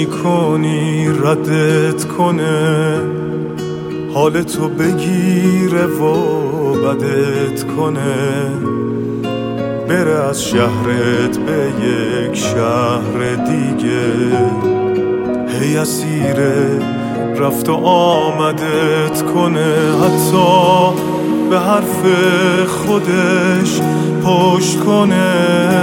میکنی ردت کنه، حالتو بگیره و بدت کنه، بره از شهرت به یک شهر دیگه، هی اسیره رفت و آمدت کنه، حتی به حرف خودش پشت کنه،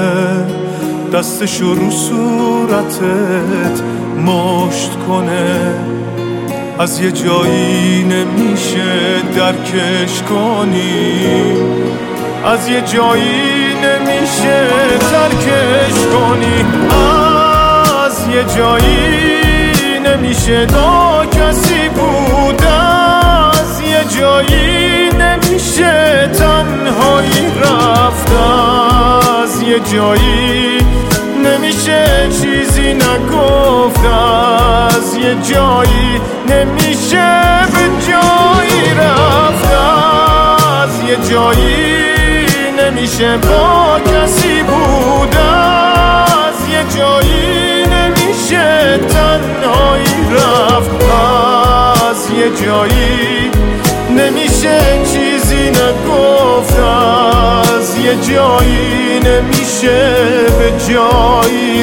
دستشو رو صورتت مشت کنه، از یه جایی نمیشه درکش کنی، از یه جایی نمیشه ترکش کنی، از یه جایی نمیشه با کسی بود، از یه جایی نمیشه تنهایی رفت، از یه جایی نمیشه چیزی نگفت، از یه جایی نمیشه به جایی رفت، از یه جایی نمیشه با کسی بود، از یه جایی نمیشه تنهایی رفت، از یه جایی نمیشه چیزی نگفت، از یه جایی نمیشه به جایی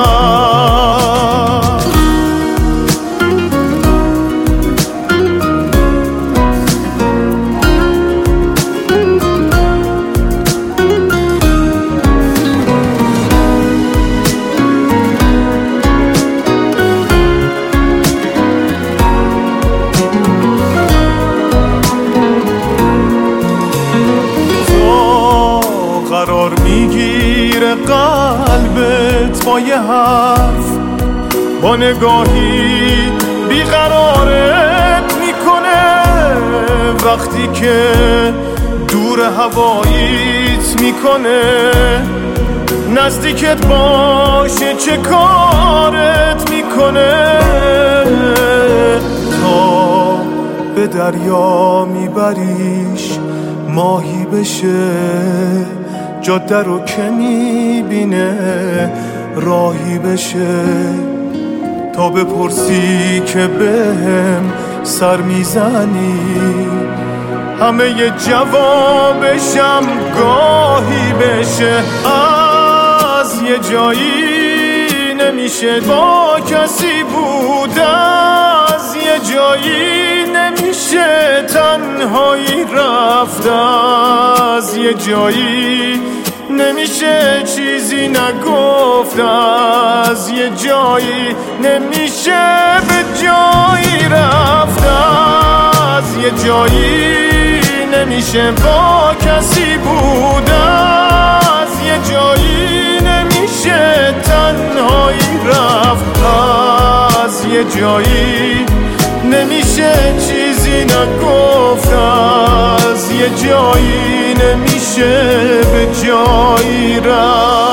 رفت. قرار میگیره قلبت با یه حرف، با نگاهی بیقرارت میکنه، وقتی که دور هواییت میکنه، نزدیکت باشه چه کارت میکنه، تا به دریا میبریش ماهی بشه، جاده رو که میبینه راهی بشه، تا بپرسی که بهم سر میزنی، همه ی جوابشم گاهی بشه، از یه جایی نمیشه با کسی بود، از یه جایی نمیشه تنهایی رفت، از یه جایی نمیشه چیزی نگفت، از یه جایی نمیشه به جایی رفت، از یه جایی نمیشه با کسی بود، از یه جایی نمیشه تنهایی رفت، از یه جایی نمیشه چیزی نگفت، از یه جایی نمیشه به جایی رفت.